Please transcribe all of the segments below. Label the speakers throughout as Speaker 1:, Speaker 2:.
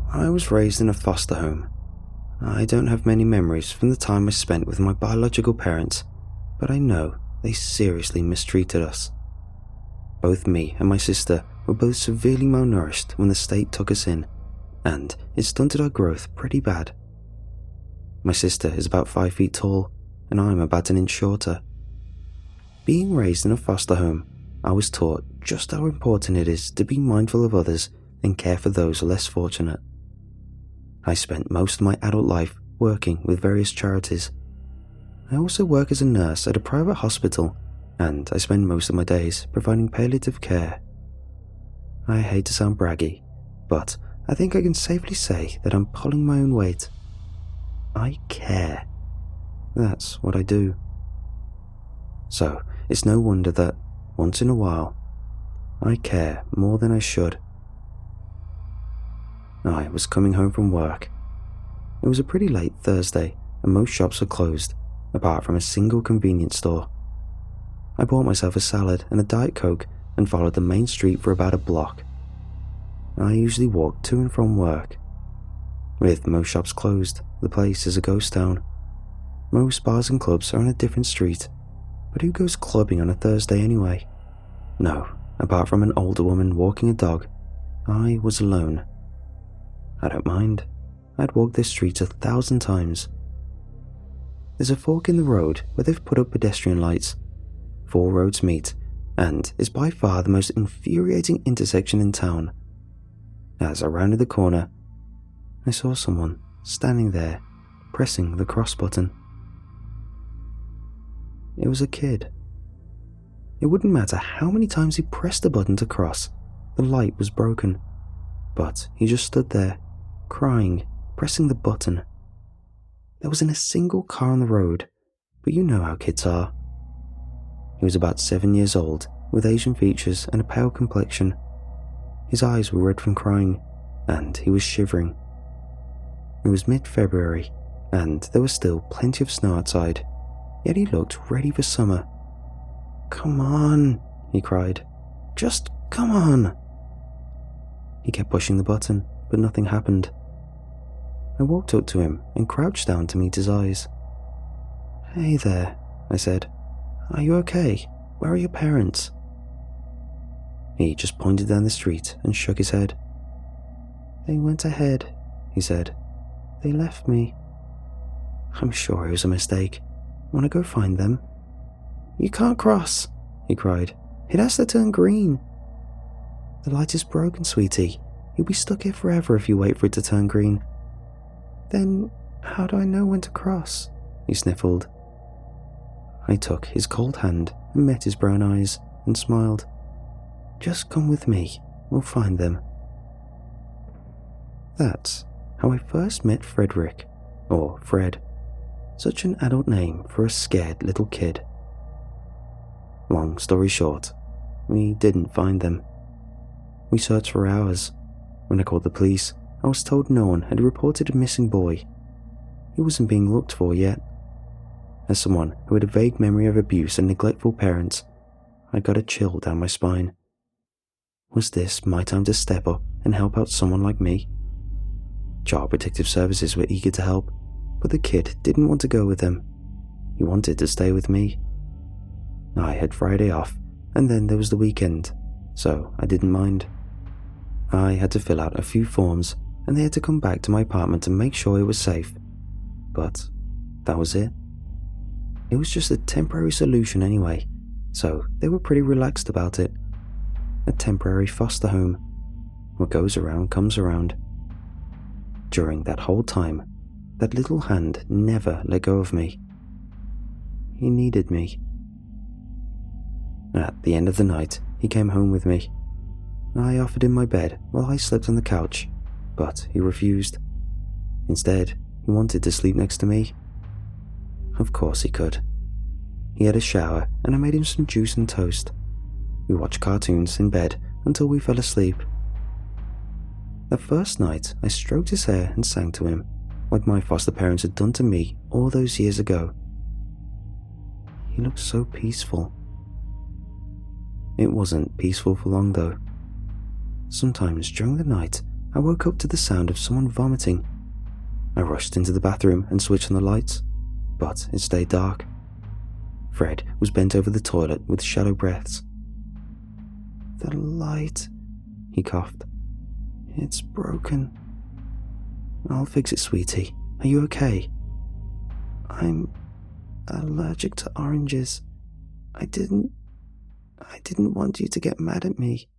Speaker 1: I was raised in a foster home. I don't have many memories from the time I spent with my biological parents, but I know they seriously mistreated us. Both me and my sister were both severely malnourished when the state took us in, and it stunted our growth pretty bad. My sister is about 5 feet tall, and I'm about an inch shorter. Being raised in a foster home, I was taught just how important it is to be mindful of others and care for those less fortunate. I spent most of my adult life working with various charities. I also work as a nurse at a private hospital, and I spend most of my days providing palliative care. I hate to sound braggy, but I think I can safely say that I'm pulling my own weight. I care. That's what I do. So it's no wonder that, once in a while, I care more than I should. I was coming home from work. It was a pretty late Thursday, and most shops were closed, apart from a single convenience store. I bought myself a salad and a Diet Coke and followed the main street for about a block. I usually walk to and from work. With most shops closed, the place is a ghost town. Most bars and clubs are on a different street, but who goes clubbing on a Thursday anyway? No, apart from an older woman walking a dog, I was alone. I don't mind. I'd walk this street 1,000 times. There's a fork in the road where they've put up pedestrian lights. 4 roads meet, and is by far the most infuriating intersection in town. As I rounded the corner, I saw someone standing there, pressing the cross button. It was a kid. It wouldn't matter how many times he pressed the button to cross, the light was broken. But he just stood there, crying, pressing the button. There wasn't a single car on the road, but you know how kids are. He was about 7 years old, with Asian features and a pale complexion. His eyes were red from crying, and he was shivering. It was mid-February, and there was still plenty of snow outside, yet he looked ready for summer. "Come on," he cried. "Just come on." He kept pushing the button, but nothing happened. I walked up to him and crouched down to meet his eyes. "Hey there," I said. "Are you okay? Where are your parents?" He just pointed down the street and shook his head. "They went ahead," he said. "They left me." I'm sure it was a mistake. Want to go find them? "You can't cross," he cried. "It has to turn green." "The light is broken, sweetie. You'll be stuck here forever if you wait for it to turn green." "Then how do I know when to cross?" he sniffled. I took his cold hand and met his brown eyes and smiled. "Just come with me. We'll find them." That's how I first met Frederick, or Fred. Such an adult name for a scared little kid. Long story short, we didn't find them. We searched for hours. When I called the police, I was told no one had reported a missing boy. He wasn't being looked for yet. As someone who had a vague memory of abuse and neglectful parents, I got a chill down my spine. Was this my time to step up and help out someone like me? Child Protective Services were eager to help, but the kid didn't want to go with them. He wanted to stay with me. I had Friday off, and then there was the weekend, so I didn't mind. I had to fill out a few forms, and they had to come back to my apartment to make sure it was safe. But that was it. It was just a temporary solution anyway, so they were pretty relaxed about it. A temporary foster home. What goes around comes around. During that whole time, that little hand never let go of me. He needed me. At the end of the night, he came home with me. I offered him my bed while I slept on the couch, but he refused. Instead, he wanted to sleep next to me. Of course he could. He had a shower and I made him some juice and toast. We watched cartoons in bed until we fell asleep. That first night, I stroked his hair and sang to him, like my foster parents had done to me all those years ago. He looked so peaceful. It wasn't peaceful for long though. Sometimes during the night, I woke up to the sound of someone vomiting. I rushed into the bathroom and switched on the lights, but it stayed dark. Fred was bent over the toilet with shallow breaths. "The light," he coughed. "It's broken." "I'll fix it, sweetie. Are you okay?" "I'm allergic to oranges. I didn't want you to get mad at me."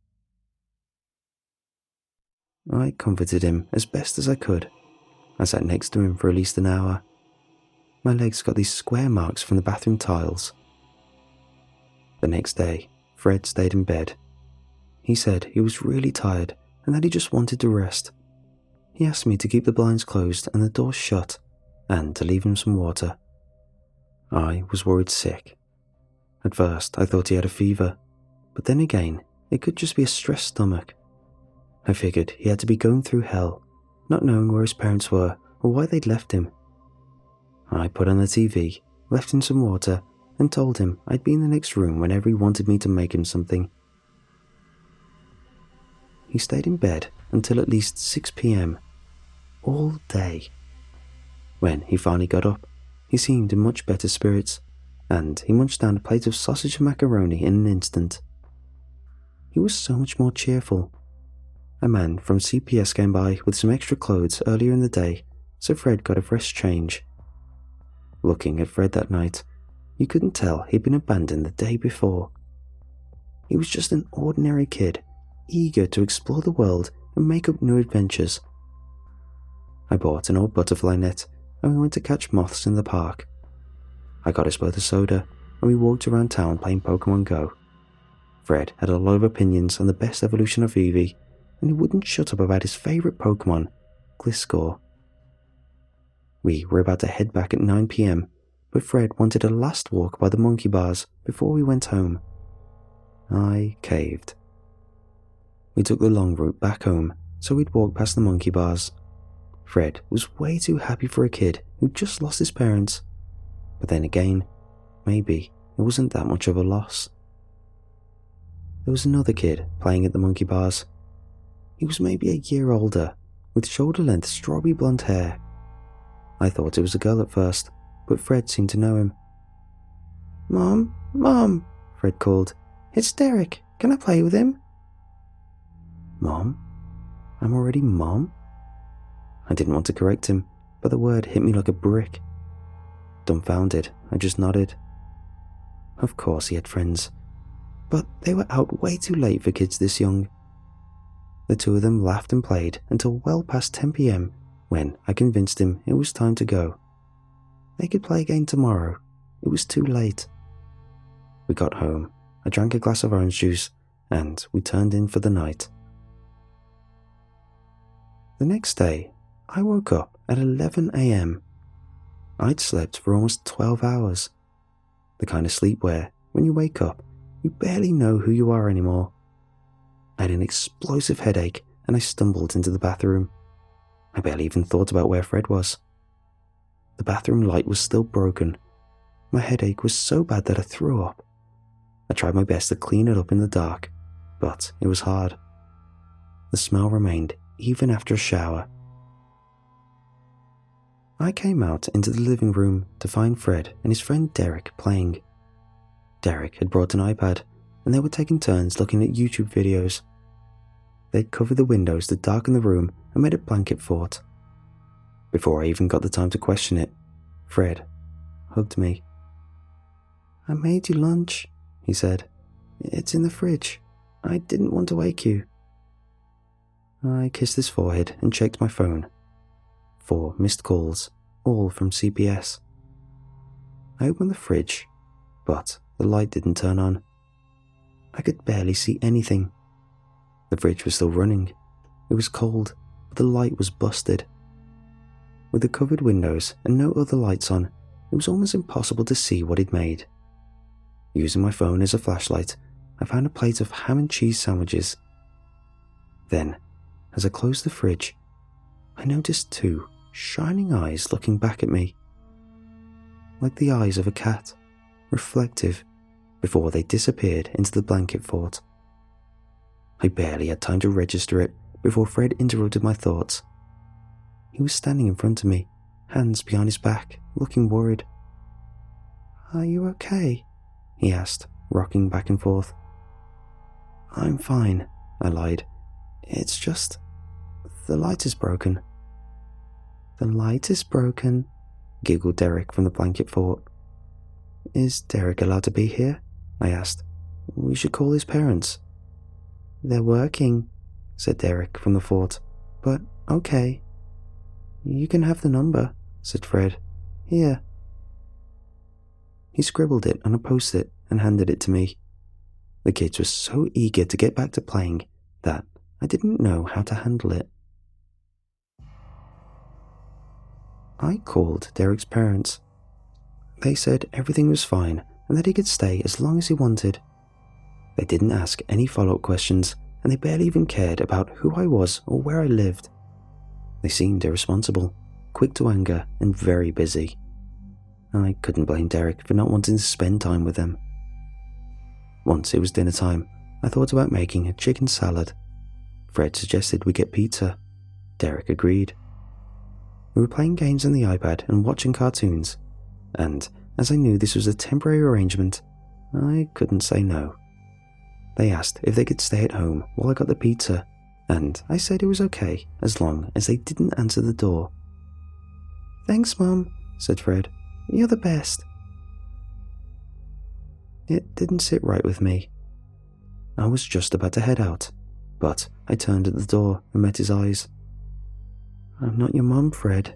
Speaker 1: I comforted him as best as I could. I sat next to him for at least an hour. My legs got these square marks from the bathroom tiles. The next day, Fred stayed in bed. He said he was really tired and that he just wanted to rest. He asked me to keep the blinds closed and the doors shut, and to leave him some water. I was worried sick. At first, I thought he had a fever, but then again, it could just be a stressed stomach. I figured he had to be going through hell, not knowing where his parents were or why they'd left him. I put on the TV, left him some water, and told him I'd be in the next room whenever he wanted me to make him something. He stayed in bed until at least 6 p.m, all day. When he finally got up, he seemed in much better spirits, and he munched down a plate of sausage and macaroni in an instant. He was so much more cheerful. A man from CPS came by with some extra clothes earlier in the day, so Fred got a fresh change. Looking at Fred that night, you couldn't tell he'd been abandoned the day before. He was just an ordinary kid, eager to explore the world and make up new adventures. I bought an old butterfly net, and we went to catch moths in the park. I got us both a soda, and we walked around town playing Pokemon Go. Fred had a lot of opinions on the best evolution of Eevee, and he wouldn't shut up about his favourite Pokemon, Gliscor. We were about to head back at 9 p.m, but Fred wanted a last walk by the monkey bars before we went home. I caved. We took the long route back home, so we'd walk past the monkey bars. Fred was way too happy for a kid who'd just lost his parents. But then again, maybe it wasn't that much of a loss. There was another kid playing at the monkey bars. He was maybe a year older, with shoulder-length strawberry blonde hair. I thought it was a girl at first, but Fred seemed to know him. "Mom, Mom," Fred called. "It's Derek. Can I play with him?" "Mom? I'm already Mom?" I didn't want to correct him, but the word hit me like a brick. Dumbfounded, I just nodded. Of course he had friends, but they were out way too late for kids this young. The two of them laughed and played until well past 10 p.m, when I convinced him it was time to go. They could play again tomorrow. It was too late. We got home, I drank a glass of orange juice, and we turned in for the night. The next day, I woke up at 11 a.m. I'd slept for almost 12 hours. The kind of sleep where, when you wake up, you barely know who you are anymore. I had an explosive headache and I stumbled into the bathroom. I barely even thought about where Fred was. The bathroom light was still broken. My headache was so bad that I threw up. I tried my best to clean it up in the dark, but it was hard. The smell remained even after a shower. I came out into the living room to find Fred and his friend Derek playing. Derek had brought an iPad, and they were taking turns looking at YouTube videos. They'd covered the windows to darken the room and made a blanket fort. Before I even got the time to question it, Fred hugged me. "I made you lunch," he said. "It's in the fridge. I didn't want to wake you." I kissed his forehead and checked my phone. 4 missed calls, all from CPS. I opened the fridge, but the light didn't turn on. I could barely see anything. The fridge was still running. It was cold, but the light was busted. With the covered windows and no other lights on, it was almost impossible to see what he'd made. Using my phone as a flashlight, I found a plate of ham and cheese sandwiches. Then, as I closed the fridge, I noticed 2 shining eyes looking back at me. Like the eyes of a cat, reflective, before they disappeared into the blanket fort. I barely had time to register it before Fred interrupted my thoughts. He was standing in front of me, hands behind his back, looking worried. "Are you okay?" he asked, rocking back and forth. "I'm fine," I lied. "It's just... the light is broken." "The light is broken," giggled Derek from the blanket fort. "Is Derek allowed to be here?" I asked. "We should call his parents." "They're working," said Derek from the fort, "but okay." "You can have the number," said Fred. "Here." He scribbled it on a post-it and handed it to me. The kids were so eager to get back to playing that I didn't know how to handle it. I called Derek's parents. They said everything was fine and that he could stay as long as he wanted. They didn't ask any follow-up questions, and they barely even cared about who I was or where I lived. They seemed irresponsible, quick to anger, and very busy. I couldn't blame Derek for not wanting to spend time with them. Once it was dinner time, I thought about making a chicken salad. Fred suggested we get pizza. Derek agreed. We were playing games on the iPad and watching cartoons, and as I knew this was a temporary arrangement, I couldn't say no. They asked if they could stay at home while I got the pizza, and I said it was okay as long as they didn't answer the door. "Thanks, Mum," said Fred. "You're the best." It didn't sit right with me. I was just about to head out, but I turned at the door and met his eyes. "I'm not your mum, Fred."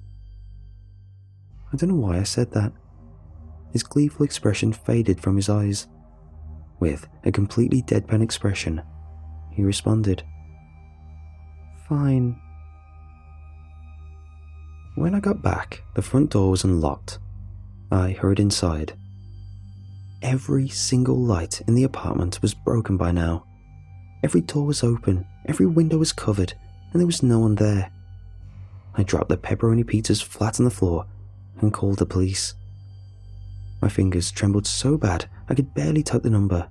Speaker 1: I don't know why I said that. His gleeful expression faded from his eyes. With a completely deadpan expression, he responded, "Fine." When I got back, the front door was unlocked. I hurried inside. Every single light in the apartment was broken by now. Every door was open, every window was covered, and there was no one there. I dropped the pepperoni pizzas flat on the floor and called the police. My fingers trembled so bad I could barely type the number.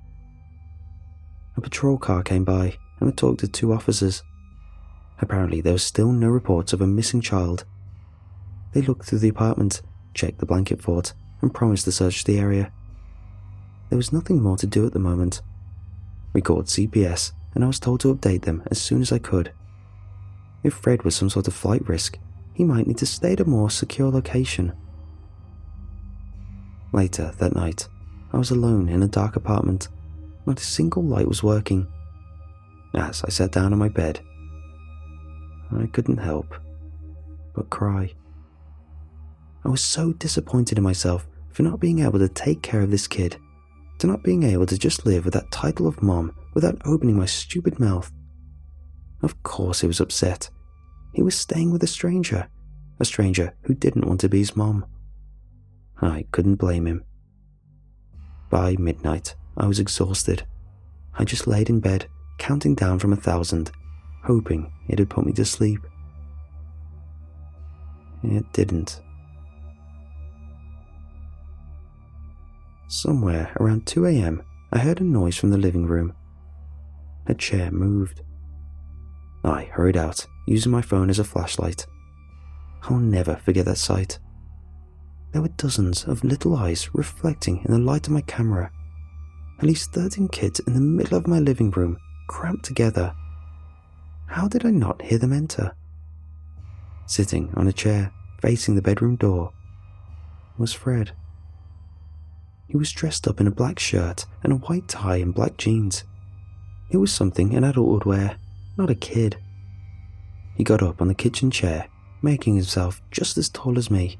Speaker 1: A patrol car came by and I talked to 2 officers. Apparently there was still no reports of a missing child. They looked through the apartment, checked the blanket fort, and promised to search the area. There was nothing more to do at the moment. We called CPS and I was told to update them as soon as I could. If Fred was some sort of flight risk, he might need to stay at a more secure location. Later that night, I was alone in a dark apartment. Not a single light was working. As I sat down on my bed, I couldn't help but cry. I was so disappointed in myself for not being able to take care of this kid, to not being able to just live with that title of mom without opening my stupid mouth. Of course he was upset. He was staying with a stranger who didn't want to be his mom. I couldn't blame him. By midnight, I was exhausted. I just laid in bed, counting down from 1,000, hoping it'd put me to sleep. It didn't. Somewhere around 2 a.m., I heard a noise from the living room. A chair moved. I hurried out, using my phone as a flashlight. I'll never forget that sight. There were dozens of little eyes reflecting in the light of my camera. At least 13 kids in the middle of my living room, cramped together. How did I not hear them enter? Sitting on a chair, facing the bedroom door, was Fred. He was dressed up in a black shirt and a white tie and black jeans. It was something an adult would wear, not a kid. He got up on the kitchen chair, making himself just as tall as me.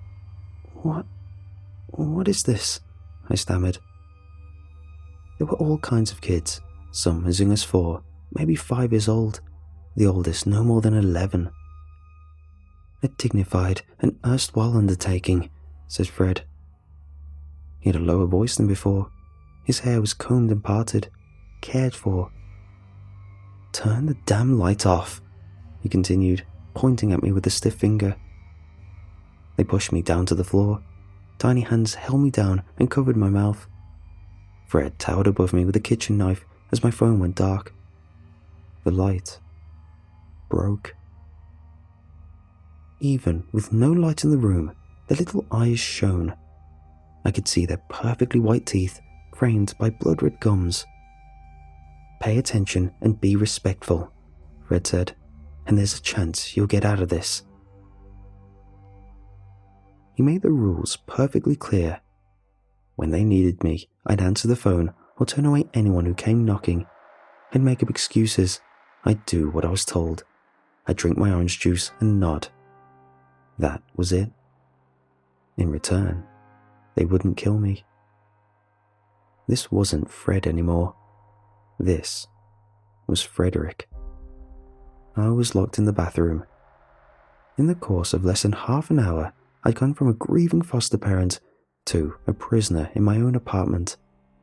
Speaker 1: What is this?" I stammered. There were all kinds of kids, some as young as 4, maybe 5 years old, the oldest no more than 11. "A dignified and erstwhile undertaking," said Fred. He had a lower voice than before. His hair was combed and parted, cared for. "Turn the damn light off," he continued, pointing at me with a stiff finger. They pushed me down to the floor. Tiny hands held me down and covered my mouth. Fred towered above me with a kitchen knife as my phone went dark. The light broke. Even with no light in the room, their little eyes shone. I could see their perfectly white teeth framed by blood-red gums. "Pay attention and be respectful," Fred said, "and there's a chance you'll get out of this." He made the rules perfectly clear. When they needed me, I'd answer the phone or turn away anyone who came knocking. I'd make up excuses. I'd do what I was told. I'd drink my orange juice and nod. That was it. In return, they wouldn't kill me. This wasn't Fred anymore. This was Frederick. I was locked in the bathroom. In the course of less than half an hour, I'd gone from a grieving foster parent to a prisoner in my own apartment.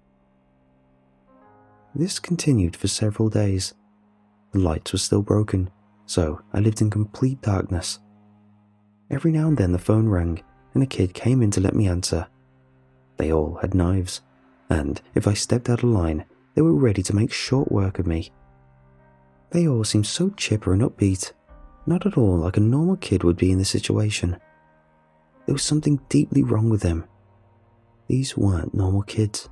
Speaker 1: This continued for several days. The lights were still broken, so I lived in complete darkness. Every now and then the phone rang, and a kid came in to let me answer. They all had knives, and if I stepped out of line, they were ready to make short work of me. They all seemed so chipper and upbeat, not at all like a normal kid would be in this situation. There was something deeply wrong with them. These weren't normal kids.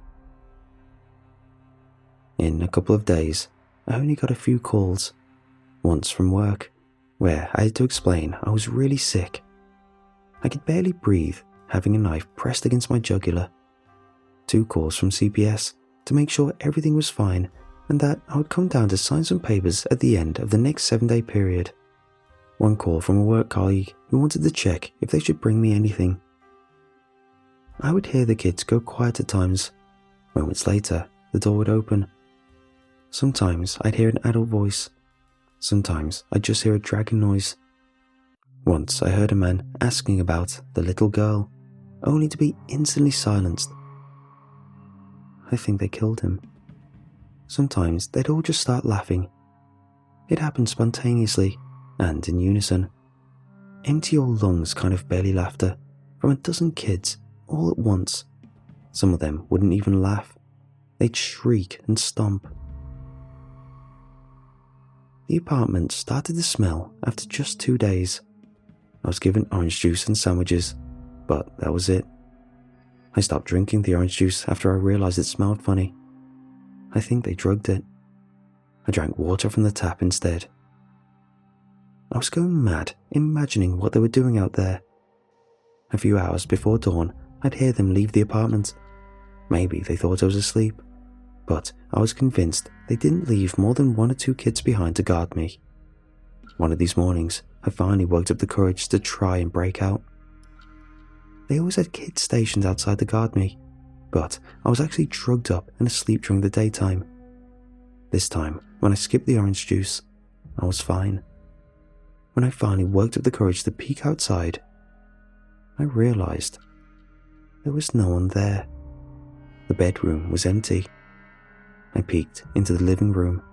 Speaker 1: In a couple of days, I only got a few calls. Once from work, where I had to explain I was really sick. I could barely breathe, having a knife pressed against my jugular. 2 calls from CPS to make sure everything was fine and that I would come down to sign some papers at the end of the next 7-day period. 1 call from a work colleague who wanted to check if they should bring me anything. I would hear the kids go quiet at times. Moments later, the door would open. Sometimes I'd hear an adult voice. Sometimes I'd just hear a dragging noise. Once I heard a man asking about the little girl, only to be instantly silenced. I think they killed him. Sometimes they'd all just start laughing. It happened spontaneously and in unison. Empty your lungs kind of belly laughter from a dozen kids all at once. Some of them wouldn't even laugh. They'd shriek and stomp. The apartment started to smell after just 2 days. I was given orange juice and sandwiches, but that was it. I stopped drinking the orange juice after I realized it smelled funny. I think they drugged it. I drank water from the tap instead. I was going mad, imagining what they were doing out there. A few hours before dawn, I'd hear them leave the apartment. Maybe they thought I was asleep, but I was convinced they didn't leave more than 1 or 2 kids behind to guard me. One of these mornings, I finally worked up the courage to try and break out. They always had kids stationed outside to guard me, but I was actually drugged up and asleep during the daytime. This time, when I skipped the orange juice, I was fine. When I finally worked up the courage to peek outside, I realized there was no one there. The bedroom was empty. I peeked into the living room.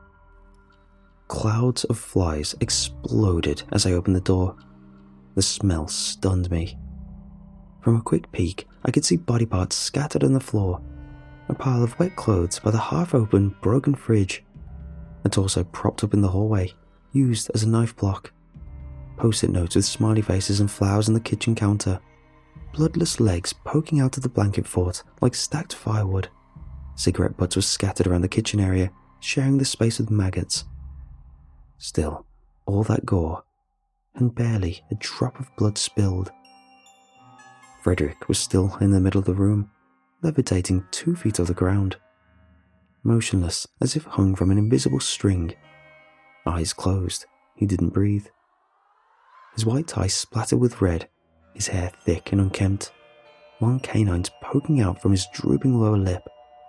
Speaker 1: Clouds of flies exploded as I opened the door. The smell stunned me. From a quick peek, I could see body parts scattered on the floor, a pile of wet clothes by the half-open, broken fridge, a torso propped up in the hallway, used as a knife block, post-it notes with smiley faces and flowers on the kitchen counter, bloodless legs poking out of the blanket fort like stacked firewood. Cigarette butts were scattered around the kitchen area, sharing the space with maggots. Still, all that gore, and barely a drop of blood spilled. Frederick was still in the middle of the room, levitating 2 feet off the ground, motionless as if hung from an invisible string. Eyes closed, he didn't breathe. His white tie splattered with red, his hair thick and unkempt, long canines poking out from his drooping lower lip.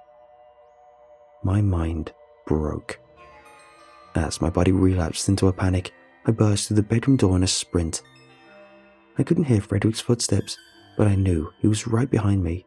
Speaker 1: My mind broke. As my body relapsed into a panic, I burst through the bedroom door in a sprint. I couldn't hear Frederick's footsteps, but I knew he was right behind me.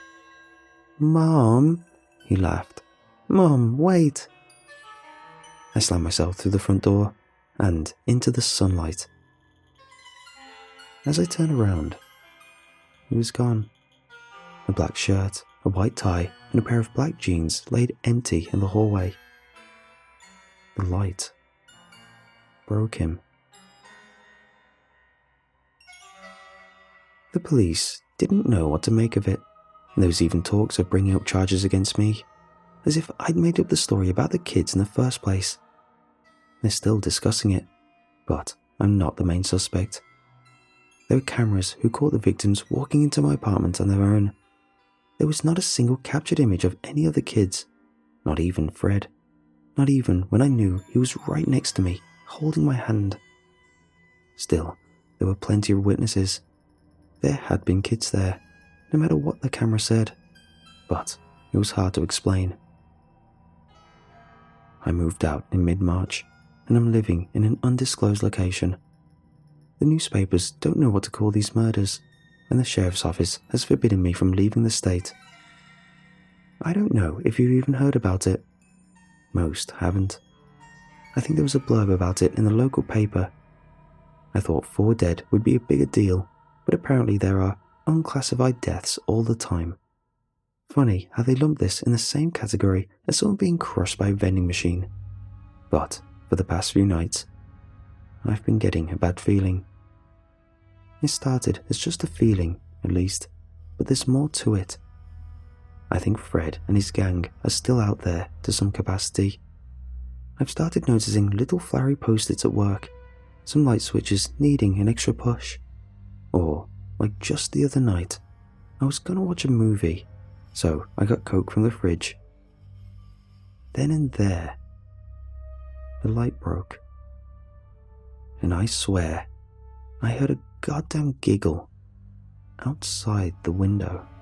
Speaker 1: "Mom," he laughed. "Mom, wait." I slammed myself through the front door and into the sunlight. As I turned around, he was gone. A black shirt, a white tie, and a pair of black jeans laid empty in the hallway. The light broke him. The police didn't know what to make of it. There was even talks of bringing up charges against me, as if I'd made up the story about the kids in the first place. They're still discussing it, but I'm not the main suspect. There were cameras who caught the victims walking into my apartment on their own. There was not a single captured image of any of the kids, not even Fred, not even when I knew he was right next to me, holding my hand. Still, there were plenty of witnesses. There had been kids there, no matter what the camera said, but it was hard to explain. I moved out in mid-March, and I'm living in an undisclosed location. The newspapers don't know what to call these murders, and the sheriff's office has forbidden me from leaving the state. I don't know if you've even heard about it. Most haven't. I think there was a blurb about it in the local paper. I thought 4 dead would be a bigger deal, but apparently there are unclassified deaths all the time. Funny how they lump this in the same category as someone being crushed by a vending machine. But for the past few nights, I've been getting a bad feeling. It started as just a feeling, at least, but there's more to it. I think Fred and his gang are still out there to some capacity. I've started noticing little flowery post-its at work, some light switches needing an extra push. Or, like just the other night, I was gonna watch a movie, so I got Coke from the fridge. Then and there, the light broke. And I swear, I heard a goddamn giggle outside the window.